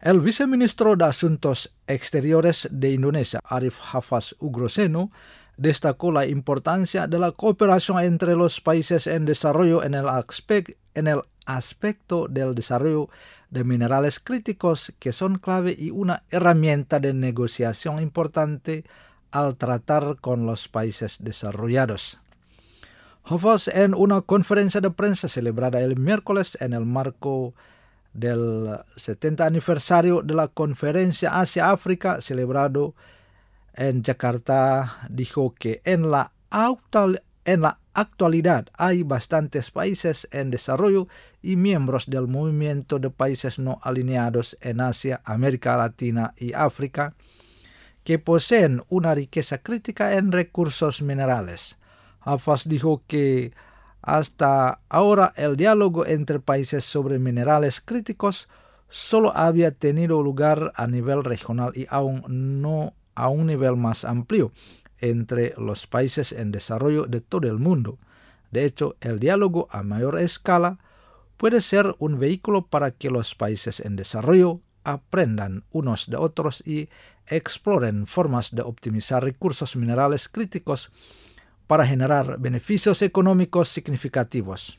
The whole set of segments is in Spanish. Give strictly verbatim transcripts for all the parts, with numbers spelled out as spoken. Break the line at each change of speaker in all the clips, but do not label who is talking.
El viceministro de Asuntos Exteriores de Indonesia, Arif Hafaz Ugroseno, destacó la importancia de la cooperación entre los países en desarrollo en el, aspect, en el aspecto del desarrollo de minerales críticos que son clave y una herramienta de negociación importante al tratar con los países desarrollados. Hafaz, en una conferencia de prensa celebrada el miércoles en el marco del setenta aniversario de la Conferencia Asia-África celebrado en Jakarta, dijo que en la, actual, en la actualidad hay bastantes países en desarrollo y miembros del movimiento de países no alineados en Asia, América Latina y África que poseen una riqueza crítica en recursos minerales. Hafaz dijo que hasta ahora el diálogo entre países sobre minerales críticos solo había tenido lugar a nivel regional y aún no a un nivel más amplio entre los países en desarrollo de todo el mundo. De hecho, el diálogo a mayor escala puede ser un vehículo para que los países en desarrollo aprendan unos de otros y exploren formas de optimizar recursos minerales críticos para generar beneficios económicos significativos.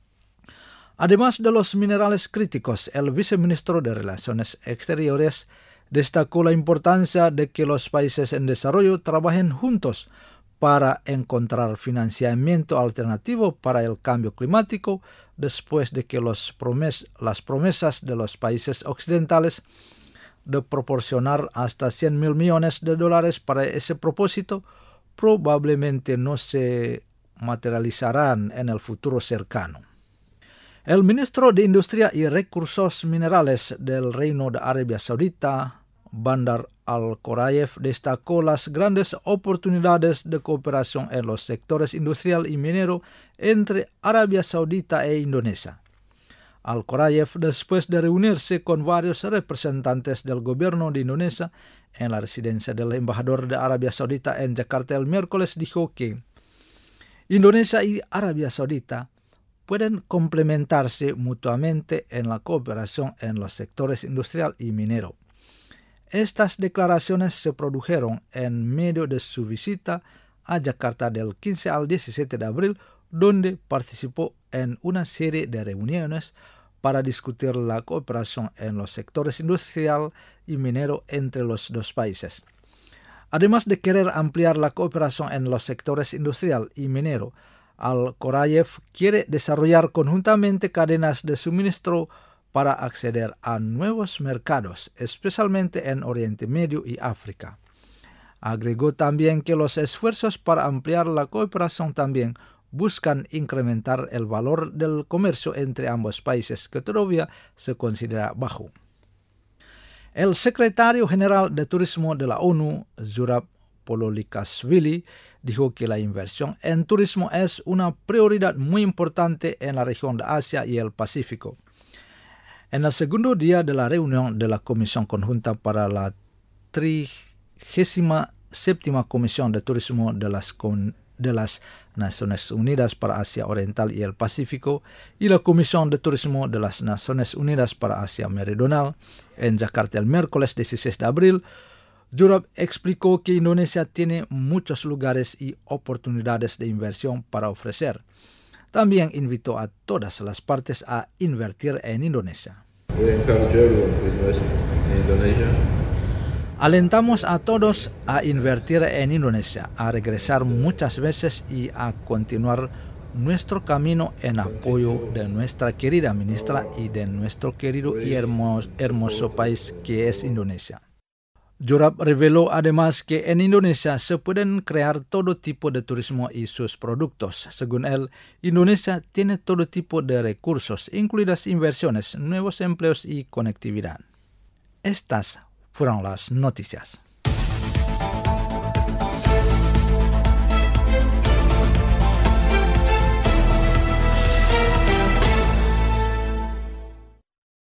Además de los minerales críticos, el viceministro de Relaciones Exteriores destacó la importancia de que los países en desarrollo trabajen juntos para encontrar financiamiento alternativo para el cambio climático después de que los promes- las promesas de los países occidentales de proporcionar hasta cien mil millones de dólares para ese propósito probablemente no se materializarán en el futuro cercano. El ministro de Industria y Recursos Minerales del Reino de Arabia Saudita, Bandar Al-Qorayev, destacó las grandes oportunidades de cooperación en los sectores industrial y minero entre Arabia Saudita e Indonesia. Al-Qorayev, después de reunirse con varios representantes del gobierno de Indonesia en la residencia del embajador de Arabia Saudita en Jakarta el miércoles, dijo que Indonesia y Arabia Saudita pueden complementarse mutuamente en la cooperación en los sectores industrial y minero. Estas declaraciones se produjeron en medio de su visita a Jakarta del quince al diecisiete de abril, donde participó en una serie de reuniones para discutir la cooperación en los sectores industrial y minero entre los dos países. Además de querer ampliar la cooperación en los sectores industrial y minero, Al-Qorayev quiere desarrollar conjuntamente cadenas de suministro para acceder a nuevos mercados, especialmente en Oriente Medio y África. Agregó también que los esfuerzos para ampliar la cooperación también buscan incrementar el valor del comercio entre ambos países, que todavía se considera bajo. El secretario general de Turismo de la ONU, Zurab Pololikashvili, dijo que la inversión en turismo es una prioridad muy importante en la región de Asia y el Pacífico. En el segundo día de la reunión de la Comisión Conjunta para la trigésima séptima Comisión de Turismo de las, con, de las Naciones Unidas para Asia Oriental y el Pacífico y la Comisión de Turismo de las Naciones Unidas para Asia Meridional en Jakarta el miércoles dieciséis de abril, Zurab explicó que Indonesia tiene muchos lugares y oportunidades de inversión para ofrecer. También invitó a todas las partes a invertir en Indonesia.
We encourage everyone to invest in Indonesia.
Alentamos a todos a invertir en Indonesia, a regresar muchas veces y a continuar nuestro camino en apoyo de nuestra querida ministra y de nuestro querido y hermoso, hermoso país que es Indonesia. Zurab reveló además que en Indonesia se pueden crear todo tipo de turismo y sus productos. Según él, Indonesia tiene todo tipo de recursos, incluidas inversiones, nuevos empleos y conectividad. Estas fueron las noticias.